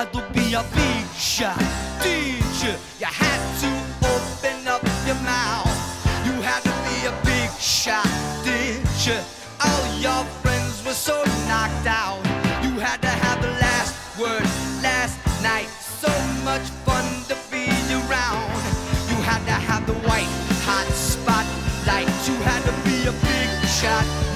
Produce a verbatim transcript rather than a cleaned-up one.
had to be a big shot. Did you? You had to open up your mouth. You had to be a big shot. Did you? All your friends were so knocked out. You had to have the last word last night. So much fun to be around. You had to have the white hot spotlight. You had to be a big shot.